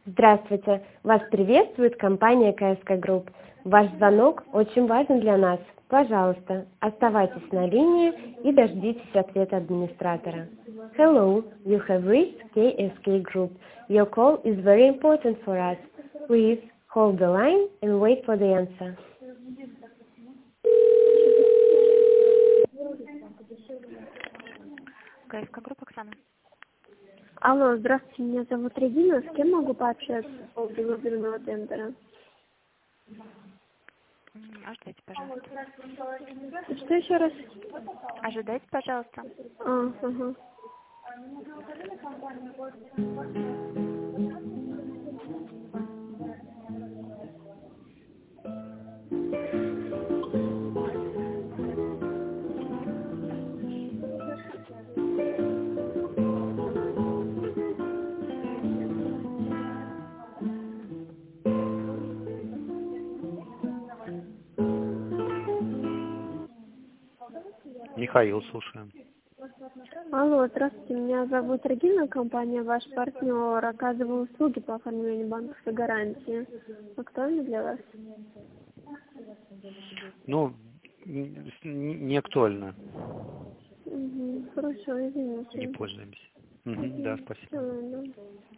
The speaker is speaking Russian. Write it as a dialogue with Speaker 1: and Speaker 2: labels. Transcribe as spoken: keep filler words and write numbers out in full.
Speaker 1: Здравствуйте! Вас приветствует компания ка эс ка Group. Ваш звонок очень важен для нас. Пожалуйста, оставайтесь на линии и дождитесь ответа администратора. Hello, you have reached кей эс кей Group. Your call is very important for us. Please hold the line and wait for the answer.
Speaker 2: ка эс ка Групп, Оксана.
Speaker 3: Алло, здравствуйте, меня зовут Регина. С кем могу пообщаться по поводу выбранного тендера?
Speaker 2: Ожидайте, пожалуйста.
Speaker 3: Что еще раз?
Speaker 2: Ожидайте, пожалуйста.
Speaker 3: А, ага.
Speaker 4: Михаил, слушаем.
Speaker 3: Алло, здравствуйте, меня зовут Регина, компания «Ваш партнер». Оказываю услуги по оформлению банковской гарантии. Актуально для вас?
Speaker 4: Ну, н- не актуально.
Speaker 3: Угу, хорошо, извините.
Speaker 4: Не пользуемся. Мгм, да, спасибо.
Speaker 3: Всё, да.